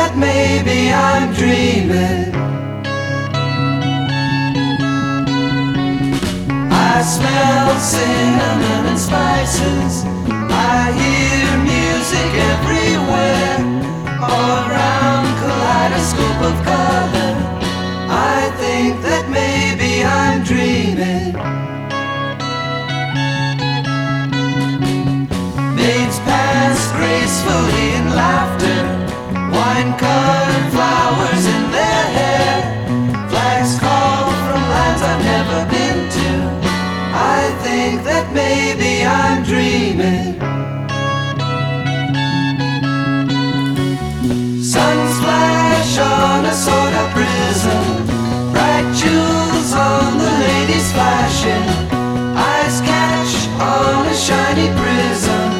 that maybe I'm dreaming. I smell cinnamon and spices. I hear music everywhere, all around, kaleidoscope of color. I think that maybe I'm dreaming. Maids pass gracefully in laughter, wine-colored flowers in their hair. Flags call from lands I've never been to. I think that maybe I'm dreaming. Suns flash on a soda prism, bright jewels on the ladies flashing, eyes catch on a shiny prism.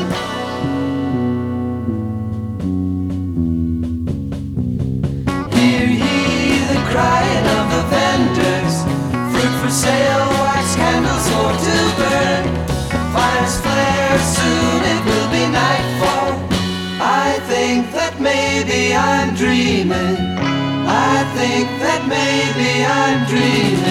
Hear ye the crying of the vendors, fruit for sale, wax candles for to burn. Fires flare, soon it will be nightfall. I think that maybe I'm dreaming. I think that maybe I'm dreaming.